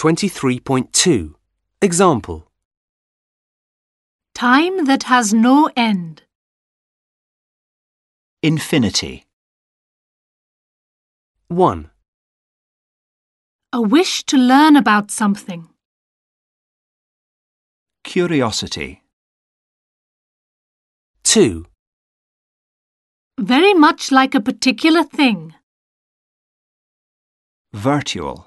23.2. Example. Time that has no end. Infinity. 1, A wish to learn about something. Curiosity. 2, Very much like a particular thing. Virtual.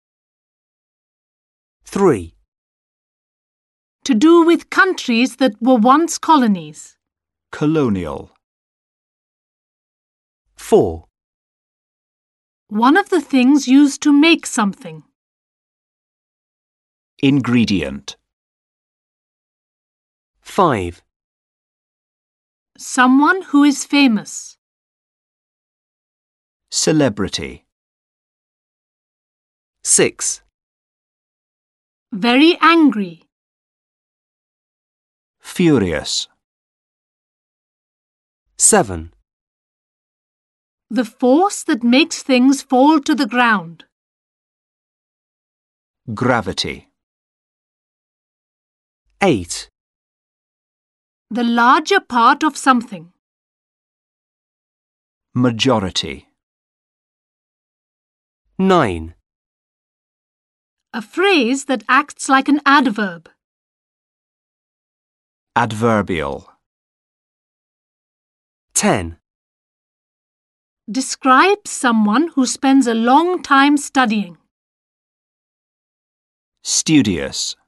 3, To do with countries that were once colonies. Colonial. 4, One of the things used to make something. Ingredient. 5, Someone who is famous. Celebrity. 6, Very angry. Furious. 7, The force that makes things fall to the ground. Gravity. 8, The larger part of something. Majority. 9, A phrase that acts like an adverb. Adverbial. 10, Describes someone who spends a long time studying. Studious.